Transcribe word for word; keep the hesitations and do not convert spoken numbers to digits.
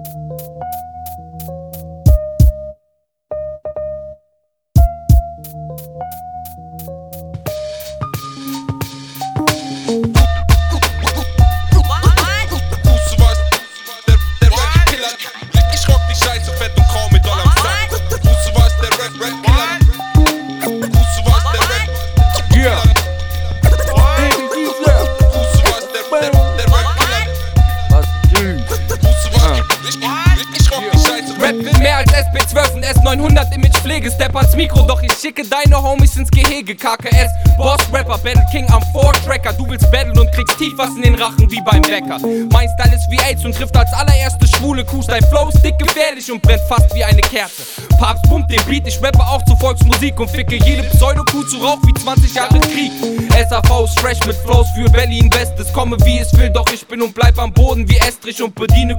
Rap will mehr als S P zwölf und S neunhundert Image Pflege. Step ans Mikro, doch ich schicke deine Homies ins Gehege. K K S, Boss Rapper, Battle King am Four-Tracker. Du willst battlen und kriegst tief was in den Rachen wie beim Bäcker. Mein Style ist wie AIDS und trifft als allererste schwule Kuh. Dein Flow ist dick gefährlich und brennt fast wie eine Kerze. Papst pumpt den Beat, ich rappe auch zu Volksmusik und ficke jede Pseudo-Kuh zu Rauch wie zwanzig Jahre Krieg. S A V ist fresh mit Flows für Berlin West. Es komme wie es will, doch ich bin und bleib am Boden wie Estrich und bediene